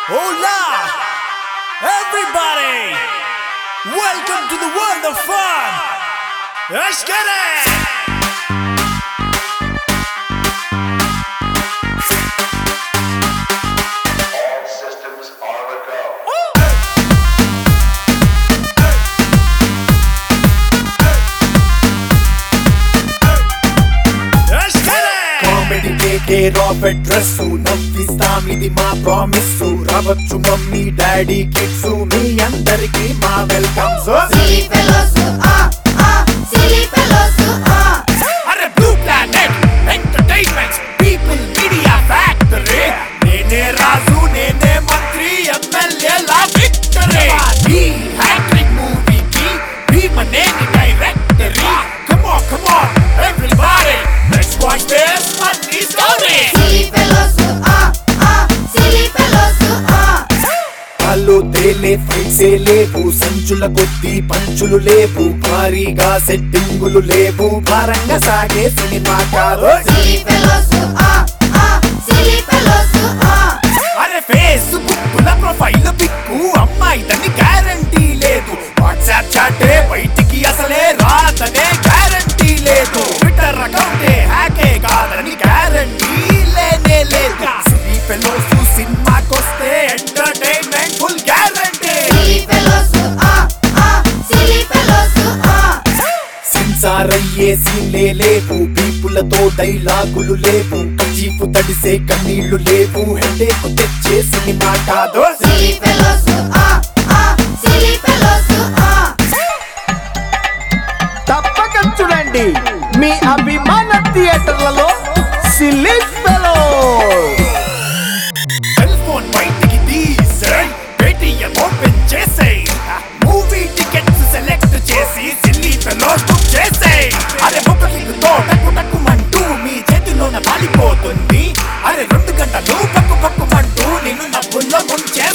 Hola! Everybody! Welcome to the world of fun! Let's get it! All systems are a go. Let's get it! Comedy care of address నవ్విస్తాం ఇది మా promise రావచ్చు mummy daddy kids మీ అందరికి మా welcome Silly fellows, silly fellows, అరే Blue Planet Entertainments People Media Factory Nene Raju Nene Mantri MLA లా victory ఈ హ్యాట్రిక్ మూవీకి Bheemaneni directory come on everybody let's watch this funny story silly fellows, silly fellows, వాళ్ళు తేలే ఫైట్సే లేవు సంచుల కొద్ది పంచులు లేవు భారీగా సెట్టింగులు లేవు భారంగా సాగే సినిమా కాదు silly fellows, silly fellows, అరే ఫేస్బుక్ ల ప్రొఫైల్ పిక్కు అమ్మాయిదని గ్యారంటీ లేదు వాట్సాప్ చాటే బయటికి అసలే రాదనే గ్యారంటీ లేదు ట్విట్టర్ అకౌంటే హ్యాకే కాదని గ్యారంటీ లేనే లేదు సినీ ఫెలోస్ సినిమాకొస్తే entertainment full guarantee silly fellows, silly fellows, censor అయ్యే సీన్లే లేవు బీపులతో డైలాగులు లేవు చీపు తడిసే కన్నీళ్లు లేవు హెడేకు తెచ్చే సినిమా కాదు silly fellows, silly fellows, తప్పక చూడండి మీ అభిమాన థియేటర్లలో సిల్లీ ఫెలో సెల్ ఫోన్ బయటికి తీసేయ్ పేటిఎం ఓపెన్ చేసేయ్ మూవీ టికెట్స్ సెలెక్ట్ చేసి సిల్లీ ఫెలోస్ బుక్ చేసేయ్ అరే బుకింగ్తో టక్కుమంటూ మీ చేతిలోన పాలిపోతుంది అరే 2 గంటలు పక్కుమంటూ నిన్ను నవ్వుల్లో ముంచే